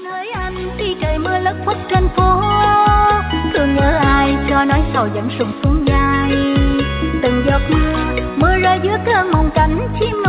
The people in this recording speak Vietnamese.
hỡi anh khi trời mưa lất phất trên phố, thương nhớ ai cho nói sau vẫn sùng xuống vai. Từng giọt mưa, mưa rơi giữa cơn mộng cảnh chim